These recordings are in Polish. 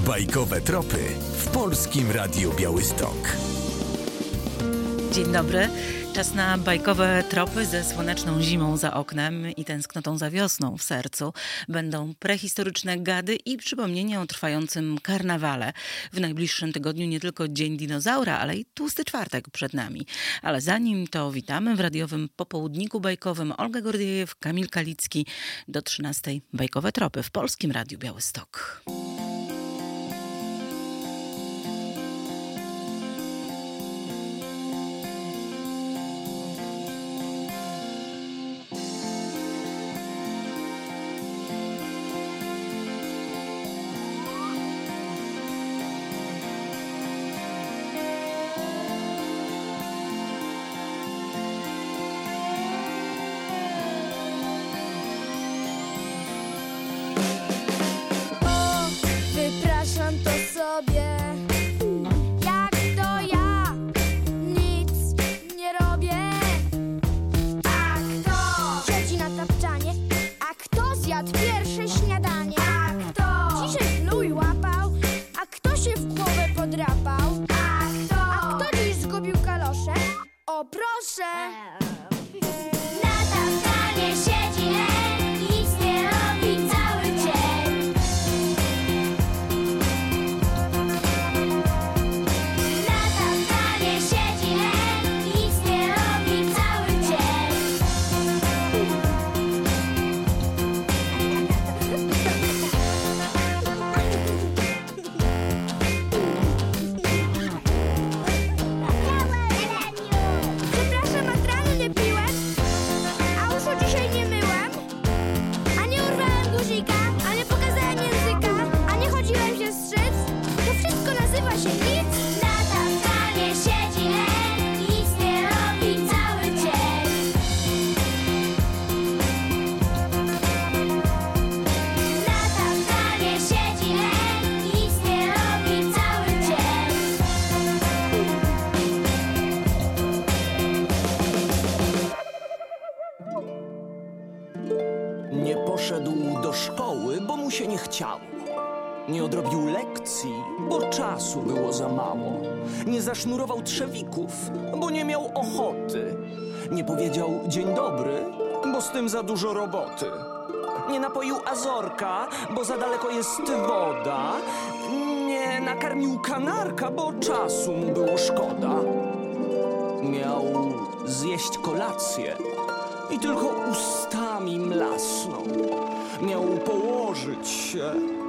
Bajkowe tropy w Polskim Radiu Białystok. Dzień dobry. Czas na bajkowe tropy ze słoneczną zimą za oknem i tęsknotą za wiosną w sercu. Będą prehistoryczne gady i przypomnienia o trwającym karnawale. W najbliższym tygodniu nie tylko Dzień Dinozaura, ale i Tłusty Czwartek przed nami. Ale zanim to witamy w radiowym popołudniku bajkowym Olga Gordziejew, Kamil Kalicki. Do 13:00 bajkowe tropy w Polskim Radiu Białystok. Nie poszedł do szkoły, bo mu się nie chciało. Nie odrobił lekcji, bo czasu było za mało. Nie zasznurował trzewików, bo nie miał ochoty. Nie powiedział dzień dobry, bo z tym za dużo roboty. Nie napoił azorka, bo za daleko jest woda. Nie nakarmił kanarka, bo czasu mu było szkoda. Miał zjeść kolację i tylko ustami mlasnął. Miał położyć się,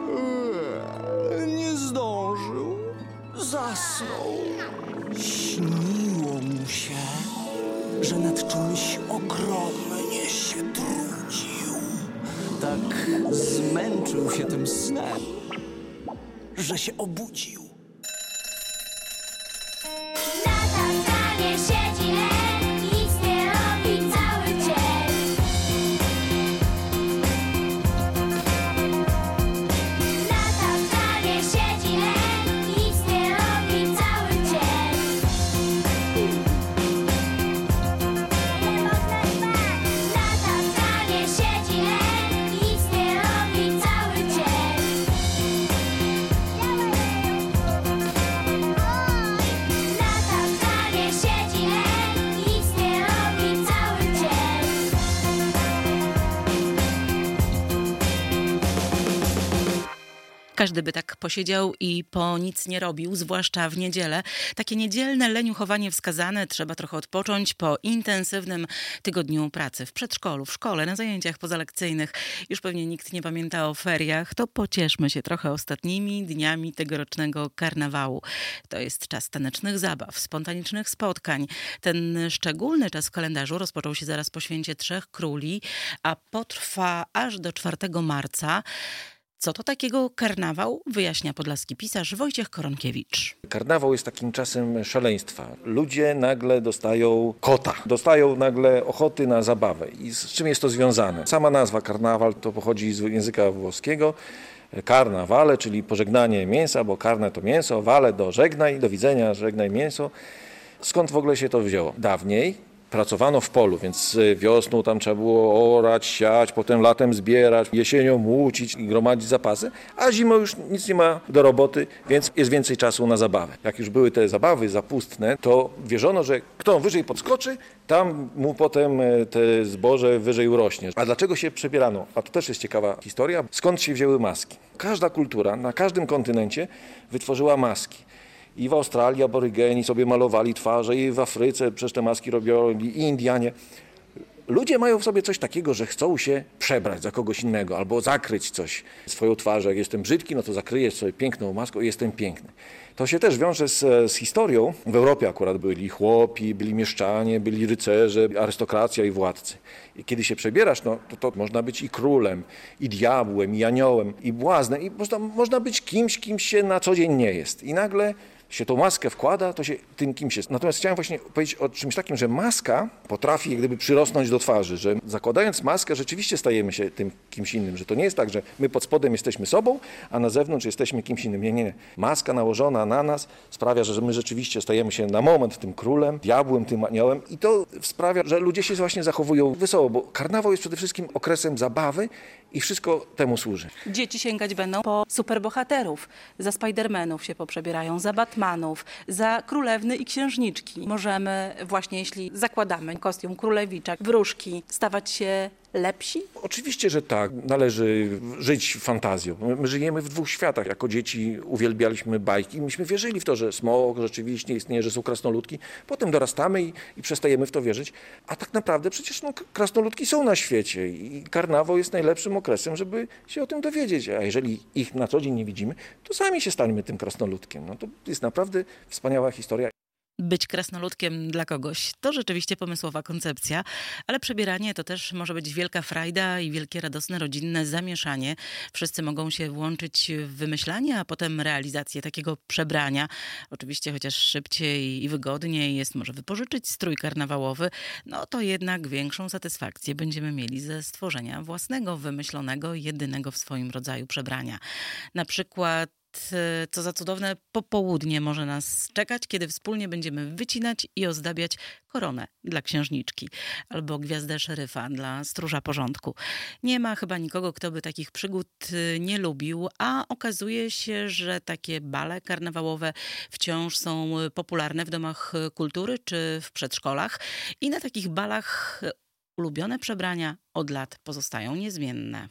nie zdążył, zasnął. Śniło mu się, że nad czymś ogromnie się trudził. Tak zmęczył się tym snem, że się obudził. Każdy by tak posiedział i po nic nie robił, zwłaszcza w niedzielę. Takie niedzielne leniuchowanie wskazane, trzeba trochę odpocząć po intensywnym tygodniu pracy w przedszkolu, w szkole, na zajęciach pozalekcyjnych. Już pewnie nikt nie pamięta o feriach, to pocieszmy się trochę ostatnimi dniami tegorocznego karnawału. To jest czas tanecznych zabaw, spontanicznych spotkań. Ten szczególny czas w kalendarzu rozpoczął się zaraz po święcie Trzech Króli, a potrwa aż do 4 marca. Co to takiego karnawał? Wyjaśnia podlaski pisarz Wojciech Koronkiewicz. Karnawał jest takim czasem szaleństwa. Ludzie nagle dostają kota, dostają nagle ochoty na zabawę. I z czym jest to związane? Sama nazwa karnawal to pochodzi z języka włoskiego. Karnawale, czyli pożegnanie mięsa, bo karne to mięso, wale do żegnaj, do widzenia, żegnaj mięso. Skąd w ogóle się to wzięło? Dawniej pracowano w polu, więc wiosną tam trzeba było orać, siać, potem latem zbierać, jesienią młócić i gromadzić zapasy, a zimą już nic nie ma do roboty, więc jest więcej czasu na zabawę. Jak już były te zabawy zapustne, to wierzono, że kto wyżej podskoczy, tam mu potem te zboże wyżej urośnie. A dlaczego się przebierano? A to też jest ciekawa historia. Skąd się wzięły maski? Każda kultura na każdym kontynencie wytworzyła maski. I w Australii aborygeni sobie malowali twarze, i w Afryce przecież te maski robili, i Indianie. Ludzie mają w sobie coś takiego, że chcą się przebrać za kogoś innego albo zakryć coś, swoją twarzą. Jak jestem brzydki, no to zakryję sobie piękną maską i jestem piękny. To się też wiąże z historią. W Europie akurat byli chłopi, byli mieszczanie, byli rycerze, arystokracja i władcy. I kiedy się przebierasz, no to można być i królem, i diabłem, i aniołem, i błaznem. I można być kim się na co dzień nie jest. I nagle się tą maskę wkłada, to się tym kimś jest. Natomiast chciałem właśnie powiedzieć o czymś takim, że maska potrafi jak gdyby przyrosnąć do twarzy, że zakładając maskę rzeczywiście stajemy się tym kimś innym, że to nie jest tak, że my pod spodem jesteśmy sobą, a na zewnątrz jesteśmy kimś innym. Nie. Maska nałożona na nas sprawia, że my rzeczywiście stajemy się na moment tym królem, diabłem, tym aniołem i to sprawia, że ludzie się właśnie zachowują wesoło, bo karnawał jest przede wszystkim okresem zabawy i wszystko temu służy. Dzieci sięgać będą po superbohaterów. Za Spidermanów się poprzebierają, za Batmanów, za królewny i księżniczki. Możemy właśnie, jeśli zakładamy kostium królewicza, wróżki, stawać się lepsi? Oczywiście, że tak. Należy żyć fantazją. My żyjemy w dwóch światach. Jako dzieci uwielbialiśmy bajki. Myśmy wierzyli w to, że smok rzeczywiście istnieje, że są krasnoludki. Potem dorastamy i przestajemy w to wierzyć. A tak naprawdę przecież krasnoludki są na świecie i karnawał jest najlepszym okresem, żeby się o tym dowiedzieć. A jeżeli ich na co dzień nie widzimy, to sami się stańmy tym krasnoludkiem. No to jest naprawdę wspaniała historia. Być krasnoludkiem dla kogoś to rzeczywiście pomysłowa koncepcja, ale przebieranie to też może być wielka frajda i wielkie radosne rodzinne zamieszanie. Wszyscy mogą się włączyć w wymyślanie, a potem realizację takiego przebrania. Oczywiście chociaż szybciej i wygodniej jest może wypożyczyć strój karnawałowy, no to jednak większą satysfakcję będziemy mieli ze stworzenia własnego, wymyślonego, jedynego w swoim rodzaju przebrania. Na przykład co za cudowne popołudnie może nas czekać, kiedy wspólnie będziemy wycinać i ozdabiać koronę dla księżniczki albo gwiazdę szeryfa dla stróża porządku. Nie ma chyba nikogo, kto by takich przygód nie lubił, a okazuje się, że takie bale karnawałowe wciąż są popularne w domach kultury czy w przedszkolach i na takich balach ulubione przebrania od lat pozostają niezmienne.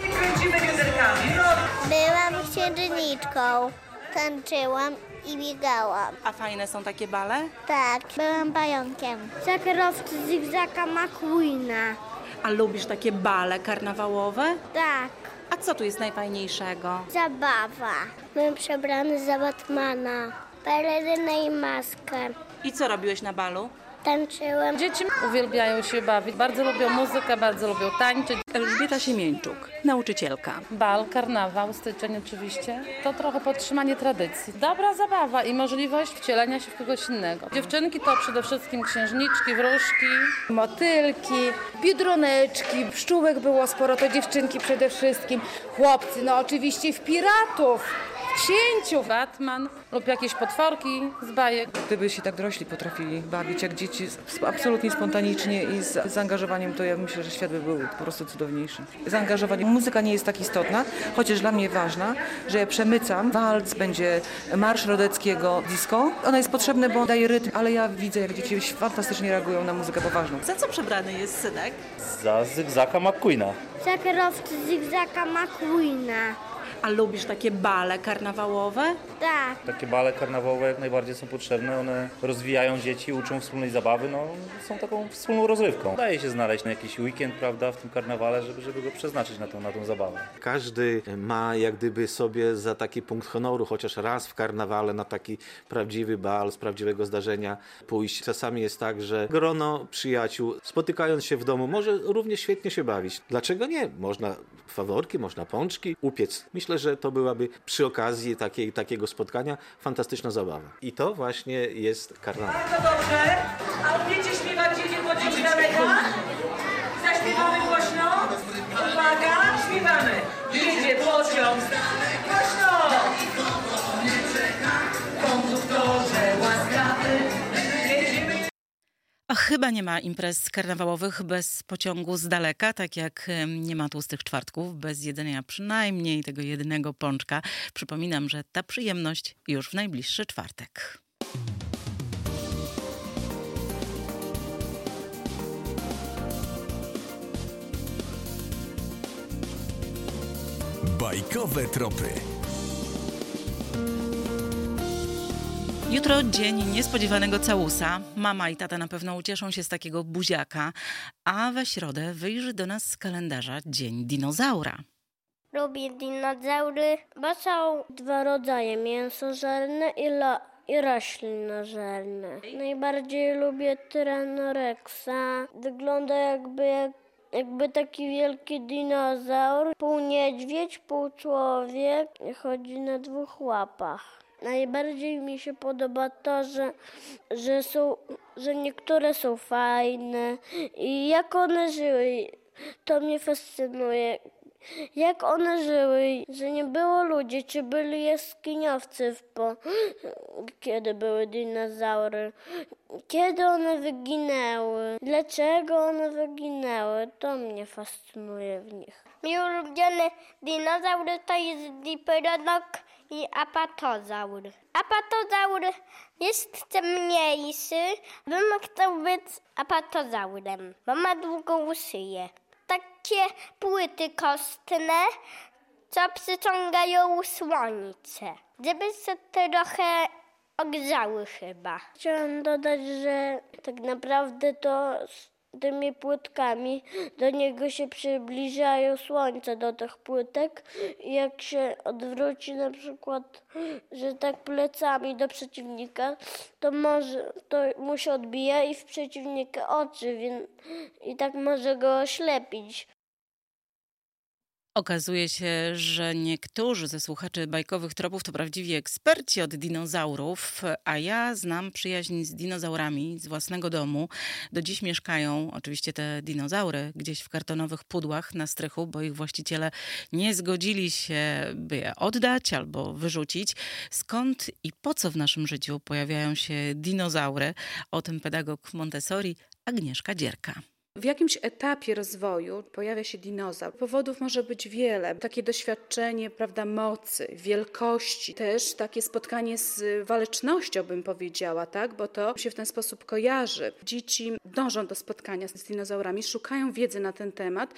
Byłam księżniczką, tańczyłam i biegałam. A fajne są takie bale? Tak, byłam pająkiem. Za kierowcy Zigzaga McQueena. A lubisz takie bale karnawałowe? Tak, A co tu jest najfajniejszego? zabawa. Byłem przebrany za Batmana, pelerynę i maskę. I co robiłeś na balu? Tańczyłem. Dzieci uwielbiają się bawić, bardzo lubią muzykę, bardzo lubią tańczyć. Elżbieta Siemieńczuk, nauczycielka. Bal, karnawał, styczeń oczywiście, to trochę podtrzymanie tradycji. Dobra zabawa i możliwość wcielenia się w kogoś innego. Dziewczynki to przede wszystkim księżniczki, wróżki. Motylki, biedroneczki, pszczółek było sporo, to dziewczynki przede wszystkim. Chłopcy, no oczywiście w piratów, w księciów. Batman lub jakieś potworki z bajek. Gdyby się tak dorośli potrafili bawić jak dzieci absolutnie spontanicznie i z zaangażowaniem, to ja myślę, że świat by był po prostu cudowniejszy. Zaangażowanie. Muzyka nie jest tak istotna, chociaż dla mnie ważna, że ja przemycam walc, będzie marsz Rodeckiego, disco. Ona jest potrzebna, bo daje rytm, ale ja widzę, jak dzieci fantastycznie reagują na muzykę poważną. Za co przebrany jest synek? Za Zygzaka McQueena. Za kierowcy Zigzaga McQueena. A lubisz takie bale karnawałowe? Tak, Takie bale karnawałowe jak najbardziej są potrzebne. One rozwijają dzieci, uczą wspólnej zabawy, no są taką wspólną rozrywką. Daje się znaleźć na jakiś weekend, prawda, w tym karnawale, żeby go przeznaczyć na tą zabawę. Każdy ma jak gdyby sobie za taki punkt honoru, chociaż raz w karnawale na taki prawdziwy bal z prawdziwego zdarzenia pójść. Czasami jest tak, że grono przyjaciół spotykając się w domu może równie świetnie się bawić. Dlaczego nie? Można faworki, można pączki upiec. Myślę, że to byłaby przy okazji takiego spotkania fantastyczna zabawa. I to właśnie jest karnawał. Bardzo dobrze. A umiecie śpiewać dzieci chodzić na rękach? Zaśpiewamy głośno? Uwaga, śpiewamy. Jedzie pociąg. Głośno! Konduktorze łaskawy. Ach, Chyba nie ma imprez karnawałowych bez pociągu z daleka, tak jak nie ma tłustych czwartków bez jedzenia przynajmniej tego jednego pączka. Przypominam, że ta przyjemność już w najbliższy czwartek. Bajkowe tropy. Jutro dzień niespodziewanego całusa. Mama i tata na pewno ucieszą się z takiego buziaka, a we środę wyjrzy do nas z kalendarza Dzień Dinozaura. Lubię dinozaury, bo są dwa rodzaje, mięsożerne i roślinożerne. Najbardziej lubię Tyrannorexa. Wygląda jakby taki wielki dinozaur, pół niedźwiedź, pół człowiek i chodzi na dwóch łapach. Najbardziej mi się podoba to, że niektóre są fajne i jak one żyły, to mnie fascynuje. Jak one żyły, że nie było ludzi, czy byli jaskiniowcy kiedy były dinozaury, kiedy one wyginęły, dlaczego one wyginęły, to mnie fascynuje w nich. Mój ulubiony dinozaur to jest Diplodok i Apatozaur. Apatozaur jest ciemniejszy, bym chciał być apatozaurem, bo ma długą szyję. Takie płyty kostne, co przyciągają słońce, żeby się trochę ogrzały chyba. Chciałam dodać, że tak naprawdę to tymi płytkami do niego się przybliżają słońce do tych płytek i jak się odwróci na przykład, że tak plecami do przeciwnika, to mu się odbija i w przeciwnika oczy, i tak może go oślepić. Okazuje się, że niektórzy ze słuchaczy bajkowych tropów to prawdziwi eksperci od dinozaurów, a ja znam przyjaźń z dinozaurami z własnego domu. Do dziś mieszkają oczywiście te dinozaury gdzieś w kartonowych pudłach na strychu, bo ich właściciele nie zgodzili się, by je oddać albo wyrzucić. Skąd i po co w naszym życiu pojawiają się dinozaury? O tym pedagog Montessori Agnieszka Dzierka. W jakimś etapie rozwoju pojawia się dinozaur. Powodów może być wiele. Takie doświadczenie, prawda, mocy, wielkości, też takie spotkanie z walecznością, bym powiedziała, tak, bo to się w ten sposób kojarzy. Dzieci dążą do spotkania z dinozaurami, szukają wiedzy na ten temat,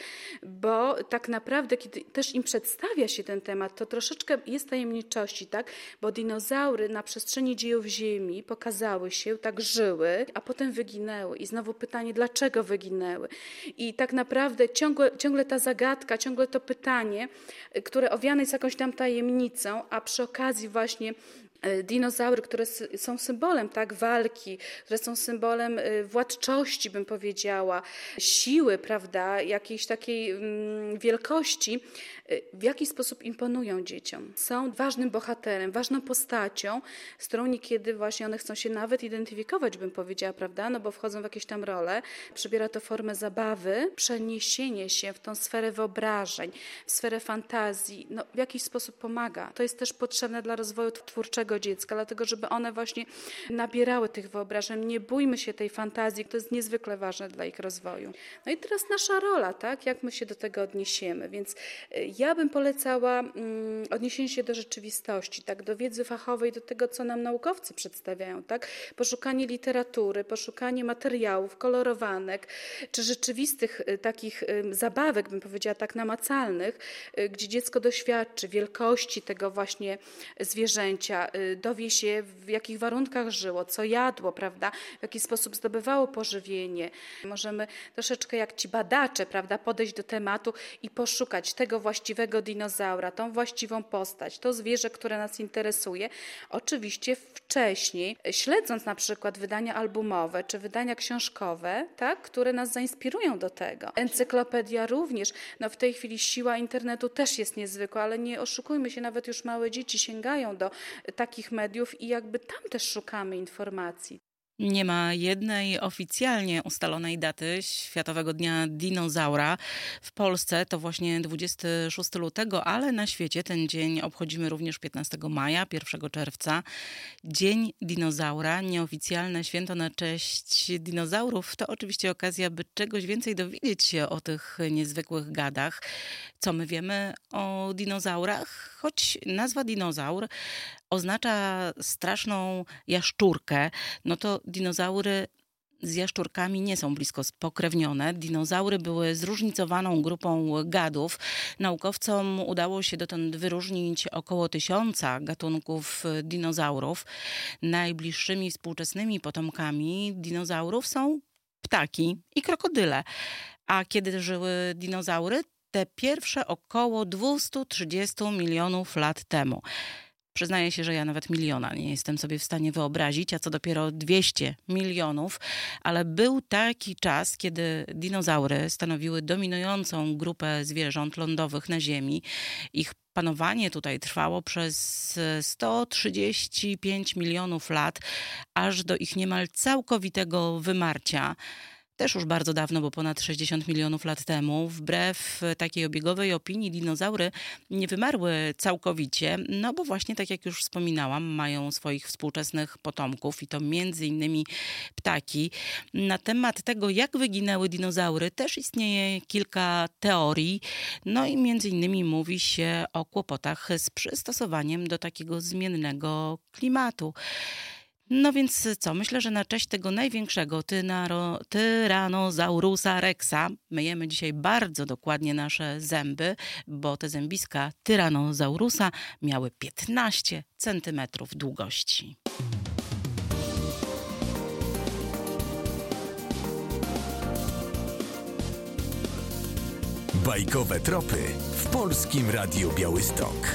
bo tak naprawdę, kiedy też im przedstawia się ten temat, to troszeczkę jest tajemniczości, tak, bo dinozaury na przestrzeni dziejów Ziemi pokazały się, tak żyły, a potem wyginęły. I znowu pytanie, dlaczego wyginęły? I tak naprawdę ciągle ta zagadka, ciągle to pytanie, które owiane jest jakąś tam tajemnicą, a przy okazji właśnie dinozaury, które są symbolem, tak, walki, które są symbolem władczości, bym powiedziała, siły, prawda, jakiejś takiej wielkości, w jaki sposób imponują dzieciom. Są ważnym bohaterem, ważną postacią, z którą niekiedy właśnie one chcą się nawet identyfikować, bym powiedziała, prawda, no bo wchodzą w jakieś tam role. Przybiera to formę zabawy, przeniesienie się w tą sferę wyobrażeń, w sferę fantazji, no w jakiś sposób pomaga. To jest też potrzebne dla rozwoju twórczego dziecka, dlatego żeby one właśnie nabierały tych wyobrażeń. Nie bójmy się tej fantazji, to jest niezwykle ważne dla ich rozwoju. No i teraz nasza rola, tak, jak my się do tego odniesiemy, więc ja bym polecała odniesienie się do rzeczywistości, tak, do wiedzy fachowej, do tego, co nam naukowcy przedstawiają, tak, poszukanie literatury, poszukanie materiałów, kolorowanek, czy rzeczywistych takich zabawek, bym powiedziała, tak namacalnych, gdzie dziecko doświadczy wielkości tego właśnie zwierzęcia, dowie się, w jakich warunkach żyło, co jadło, prawda, w jaki sposób zdobywało pożywienie. Możemy troszeczkę jak ci badacze, prawda, podejść do tematu i poszukać tego właściwego dinozaura, tą właściwą postać, to zwierzę, które nas interesuje. Oczywiście wcześniej, śledząc na przykład wydania albumowe czy wydania książkowe, tak, które nas zainspirują do tego. Encyklopedia również. No w tej chwili siła internetu też jest niezwykła, ale nie oszukujmy się, nawet już małe dzieci sięgają do takich mediów i jakby tam też szukamy informacji. Nie ma jednej oficjalnie ustalonej daty Światowego Dnia Dinozaura. W Polsce to właśnie 26 lutego, ale na świecie ten dzień obchodzimy również 15 maja, 1 czerwca. Dzień dinozaura, nieoficjalne święto na cześć dinozaurów, to oczywiście okazja, by czegoś więcej dowiedzieć się o tych niezwykłych gadach. Co my wiemy o dinozaurach? Choć nazwa dinozaur oznacza straszną jaszczurkę, no to dinozaury z jaszczurkami nie są blisko spokrewnione. Dinozaury były zróżnicowaną grupą gadów. Naukowcom udało się dotąd wyróżnić około 1000 gatunków dinozaurów. Najbliższymi współczesnymi potomkami dinozaurów są ptaki i krokodyle. A kiedy żyły dinozaury? Te pierwsze około 230 milionów lat temu. Przyznaję się, że ja nawet miliona nie jestem sobie w stanie wyobrazić, a co dopiero 200 milionów, ale był taki czas, kiedy dinozaury stanowiły dominującą grupę zwierząt lądowych na Ziemi. Ich panowanie tutaj trwało przez 135 milionów lat, aż do ich niemal całkowitego wymarcia. Też już bardzo dawno, bo ponad 60 milionów lat temu. Wbrew takiej obiegowej opinii dinozaury nie wymarły całkowicie, no bo właśnie tak jak już wspominałam, mają swoich współczesnych potomków i to między innymi ptaki. Na temat tego, jak wyginęły dinozaury, też istnieje kilka teorii. No i między innymi mówi się o kłopotach z przystosowaniem do takiego zmiennego klimatu. No więc co, myślę, że na cześć tego największego Tyrannosaurusa rexa myjemy dzisiaj bardzo dokładnie nasze zęby, bo te zębiska Tyrannosaurusa miały 15 centymetrów długości. Bajkowe tropy w Polskim Radiu Białystok.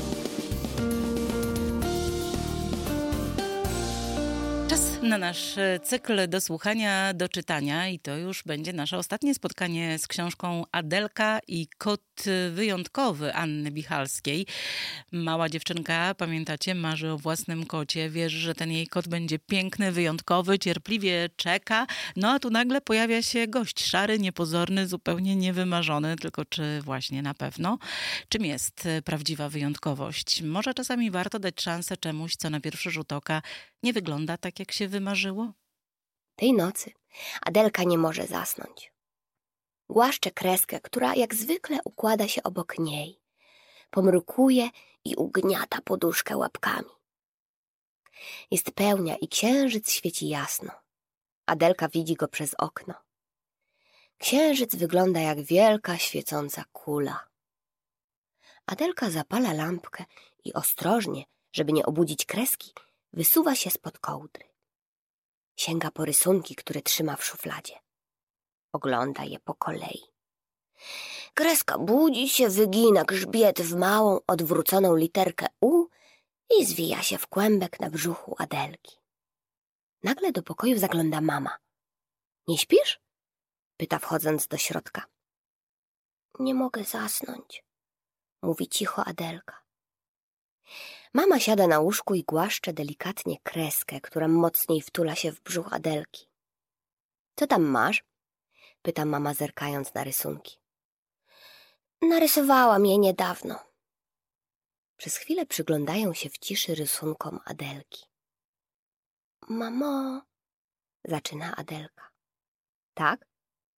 Na nasz cykl do słuchania, do czytania i to już będzie nasze ostatnie spotkanie z książką Adelka i kot wyjątkowy Anny Bichalskiej. Mała dziewczynka, pamiętacie, marzy o własnym kocie, wierzy, że ten jej kot będzie piękny, wyjątkowy, cierpliwie czeka, no a tu nagle pojawia się gość szary, niepozorny, zupełnie niewymarzony, tylko czy właśnie na pewno? Czym jest prawdziwa wyjątkowość? Może czasami warto dać szansę czemuś, co na pierwszy rzut oka nie wygląda tak, jak się wymarzyło? Tej nocy Adelka nie może zasnąć. Głaszcze kreskę, która jak zwykle układa się obok niej. Pomrukuje i ugniata poduszkę łapkami. Jest pełnia i księżyc świeci jasno. Adelka widzi go przez okno. Księżyc wygląda jak wielka, świecąca kula. Adelka zapala lampkę i ostrożnie, żeby nie obudzić kreski, wysuwa się spod kołdry. Sięga po rysunki, które trzyma w szufladzie. Ogląda je po kolei. Kreska budzi się, wygina grzbiet w małą, odwróconą literkę U i zwija się w kłębek na brzuchu Adelki. Nagle do pokoju zagląda mama. Nie śpisz? Pyta, wchodząc do środka. Nie mogę zasnąć, mówi cicho Adelka. Mama siada na łóżku i głaszcze delikatnie kreskę, która mocniej wtula się w brzuch Adelki. Co tam masz? Pyta mama, zerkając na rysunki. Narysowałam je niedawno. Przez chwilę przyglądają się w ciszy rysunkom Adelki. Mamo, zaczyna Adelka. Tak?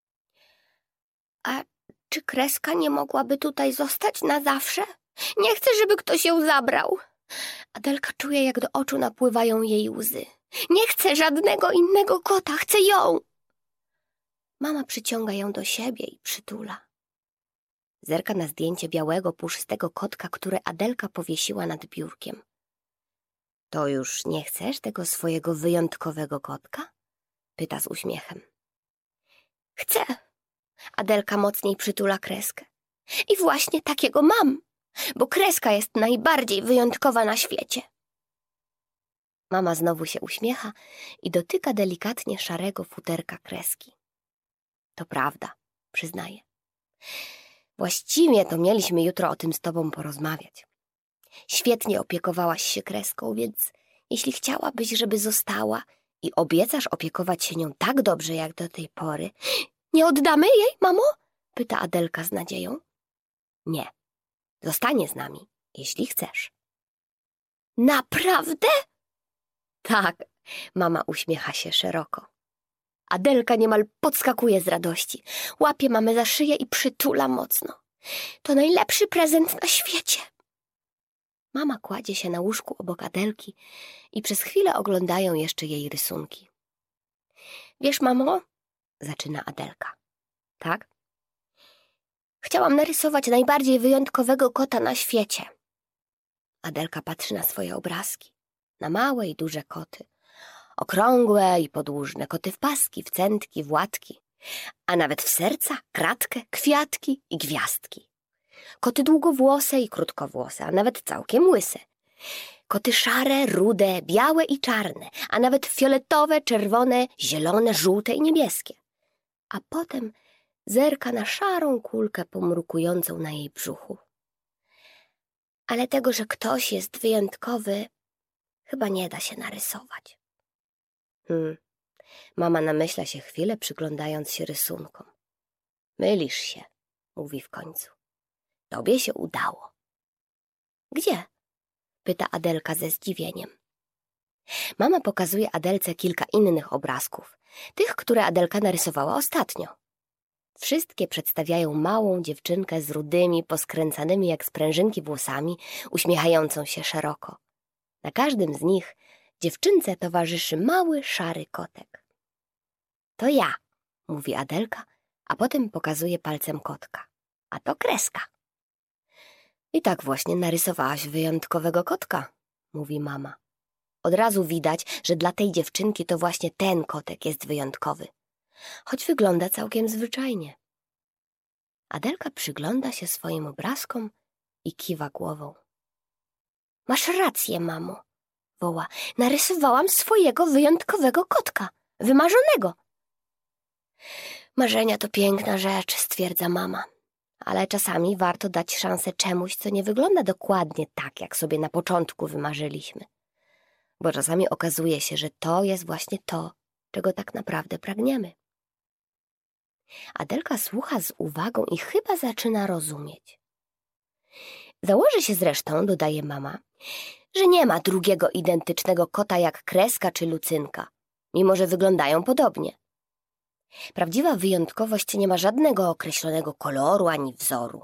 A czy kreska nie mogłaby tutaj zostać na zawsze? Nie chcę, żeby ktoś ją zabrał. Adelka czuje, jak do oczu napływają jej łzy. Nie chcę żadnego innego kota, chcę ją. Mama przyciąga ją do siebie i przytula. Zerka na zdjęcie białego, puszystego kotka, które Adelka powiesiła nad biurkiem. To już nie chcesz tego swojego wyjątkowego kotka? Pyta z uśmiechem. Chcę. Adelka mocniej przytula kreskę. I właśnie takiego mam, bo kreska jest najbardziej wyjątkowa na świecie. Mama znowu się uśmiecha i dotyka delikatnie szarego futerka kreski. To prawda, przyznaje. Właściwie to mieliśmy jutro o tym z tobą porozmawiać. Świetnie opiekowałaś się kreską, więc jeśli chciałabyś, żeby została I obiecasz opiekować się nią tak dobrze jak do tej pory. Nie oddamy jej, mamo? Pyta Adelka z nadzieją. Nie, zostanie z nami, jeśli chcesz. Naprawdę? Tak, mama uśmiecha się szeroko. Adelka niemal podskakuje z radości. Łapie mamę za szyję i przytula mocno. To najlepszy prezent na świecie. Mama kładzie się na łóżku obok Adelki i przez chwilę oglądają jeszcze jej rysunki. Wiesz, mamo, zaczyna Adelka. Tak? Chciałam narysować najbardziej wyjątkowego kota na świecie. Adelka patrzy na swoje obrazki, na małe i duże koty. Okrągłe i podłużne, koty w paski, w centki, w łatki, a nawet w serca, kratkę, kwiatki i gwiazdki. Koty długowłose i krótkowłose, a nawet całkiem łyse. Koty szare, rude, białe i czarne, a nawet fioletowe, czerwone, zielone, żółte i niebieskie. A potem zerka na szarą kulkę pomrukującą na jej brzuchu. Ale tego, że ktoś jest wyjątkowy, chyba nie da się narysować. Mama namyśla się chwilę, przyglądając się rysunkom. Mylisz się, mówi w końcu. Tobie się udało. Gdzie? Pyta Adelka ze zdziwieniem. Mama pokazuje Adelce kilka innych obrazków, tych, które Adelka narysowała ostatnio. Wszystkie przedstawiają małą dziewczynkę z rudymi, poskręcanymi jak sprężynki włosami, uśmiechającą się szeroko. Na każdym z nich dziewczynce towarzyszy mały, szary kotek. To ja, mówi Adelka, a potem pokazuje palcem kotka. A to kreska. I tak właśnie narysowałaś wyjątkowego kotka, mówi mama. Od razu widać, że dla tej dziewczynki to właśnie ten kotek jest wyjątkowy, choć wygląda całkiem zwyczajnie. Adelka przygląda się swoim obrazkom i kiwa głową. Masz rację, mamo, woła. Narysowałam swojego wyjątkowego kotka, wymarzonego. Marzenia to piękna rzecz, stwierdza mama. Ale czasami warto dać szansę czemuś, co nie wygląda dokładnie tak, jak sobie na początku wymarzyliśmy. Bo czasami okazuje się, że to jest właśnie to, czego tak naprawdę pragniemy. Adelka słucha z uwagą i chyba zaczyna rozumieć. Założy się zresztą, dodaje mama, że nie ma drugiego identycznego kota jak Kreska czy Lucynka, mimo że wyglądają podobnie. Prawdziwa wyjątkowość nie ma żadnego określonego koloru ani wzoru.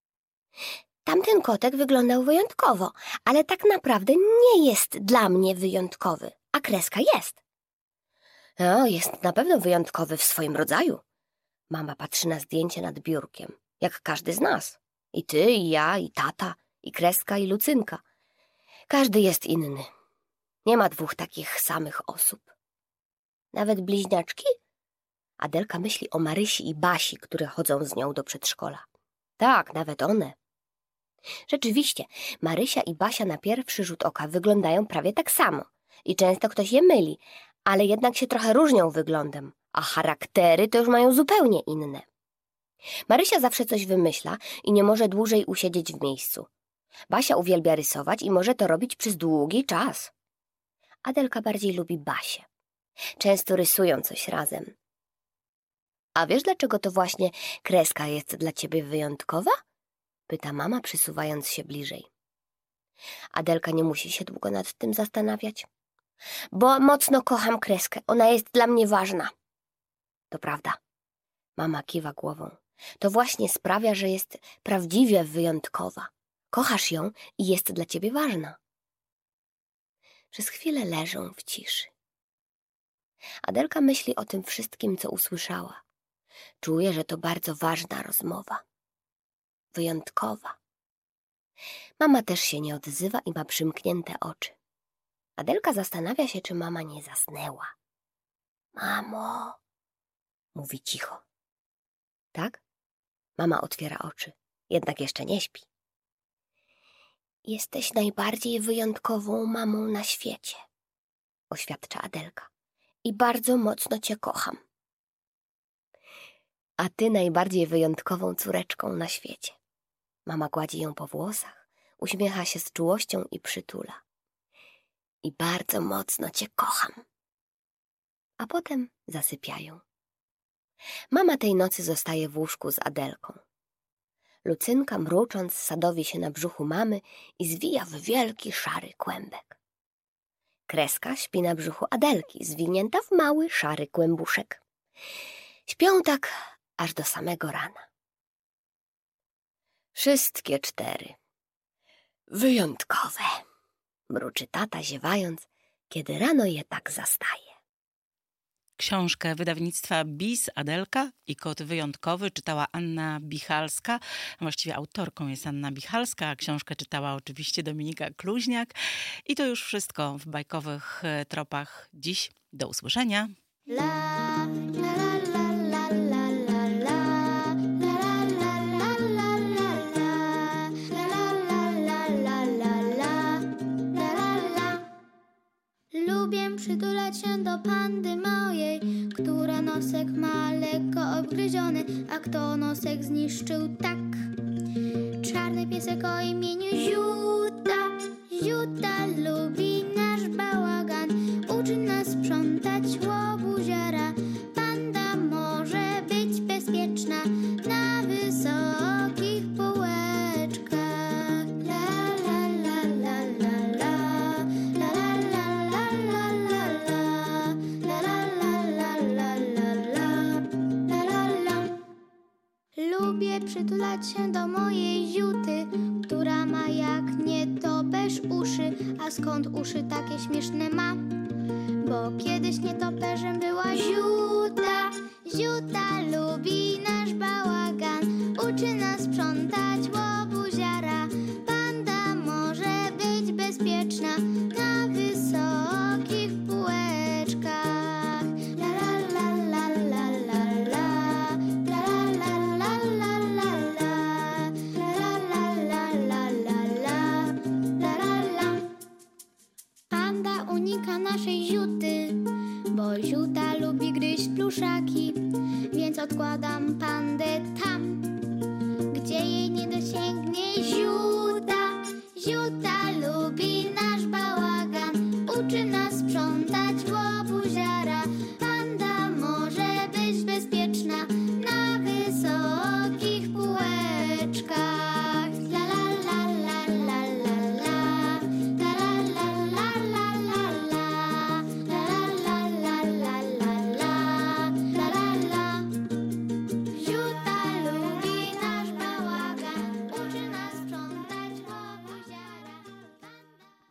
Tamten kotek wyglądał wyjątkowo, ale tak naprawdę nie jest dla mnie wyjątkowy, a Kreska jest. No, jest na pewno wyjątkowy w swoim rodzaju. Mama patrzy na zdjęcie nad biurkiem, jak każdy z nas. I ty, i ja, i tata, i Kreska, i Lucynka. Każdy jest inny. Nie ma dwóch takich samych osób. Nawet bliźniaczki? Adelka myśli o Marysi i Basi, które chodzą z nią do przedszkola. Tak, nawet one. Rzeczywiście, Marysia i Basia na pierwszy rzut oka wyglądają prawie tak samo i często ktoś je myli, ale jednak się trochę różnią wyglądem, a charaktery to już mają zupełnie inne. Marysia zawsze coś wymyśla i nie może dłużej usiedzieć w miejscu. Basia uwielbia rysować i może to robić przez długi czas. Adelka bardziej lubi Basię. Często rysują coś razem. A wiesz, dlaczego to właśnie Kreska jest dla ciebie wyjątkowa? Pyta mama, przysuwając się bliżej. Adelka nie musi się długo nad tym zastanawiać. Bo mocno kocham Kreskę, ona jest dla mnie ważna. To prawda. Mama kiwa głową. To właśnie sprawia, że jest prawdziwie wyjątkowa. Kochasz ją i jest dla ciebie ważna. Przez chwilę leżą w ciszy. Adelka myśli o tym wszystkim, co usłyszała. Czuje, że to bardzo ważna rozmowa. Wyjątkowa. Mama też się nie odzywa i ma przymknięte oczy. Adelka zastanawia się, czy mama nie zasnęła. Mamo, mówi cicho. Tak? Mama otwiera oczy, jednak jeszcze nie śpi. Jesteś najbardziej wyjątkową mamą na świecie, oświadcza Adelka. I bardzo mocno cię kocham. A ty najbardziej wyjątkową córeczką na świecie. Mama gładzi ją po włosach, uśmiecha się z czułością i przytula. I bardzo mocno cię kocham. a potem zasypiają. Mama tej nocy zostaje w łóżku z Adelką. Lucynka, mrucząc, sadowi się na brzuchu mamy i zwija w wielki, szary kłębek. Kreska śpi na brzuchu Adelki, zwinięta w mały, szary kłębuszek. Śpią tak aż do samego rana. Wszystkie 4. Wyjątkowe, mruczy tata, ziewając, kiedy rano je tak zastaje. Książkę wydawnictwa BIS Adelka i kot wyjątkowy czytała Anna Bichalska. Właściwie autorką jest Anna Bichalska, a książkę czytała oczywiście Dominika Kluźniak. I to już wszystko w bajkowych tropach dziś. Do usłyszenia. Lubię przytulać się do pandy mojej, która nosek ma lekko obgryziony, a kto nosek zniszczył tak? Czarny piesek o imieniu Ziuta. Ziuta lubi nasz bałagan, uczy nas sprzątać łobuziara. Panda może być bezpieczna na wysokich półeczkach. La la la la la la, la la la la la la la, la la la la la la la. Lubię przytulać się do mojej Ziuty, która ma jak nietoperz uszy. A skąd uszy takie śmieszne ma? Bo kiedyś nietoperzem była Ziuta. Ziuta lubi nasz bałagan, uczy nas sprzątać łobuziara. Panda może być bezpieczna na wysokich półeczkach. La la la la la la la, la la la la la la, la la la la la la, la la. Panda unika naszej Ziuty, bo Ziuta lubi gryźć pluszaki, więc odkładam pandę tam, gdzie jej nie dosięgnie Ziuta. Ziuta lubi nasz bałagan, uczy nas sprzątać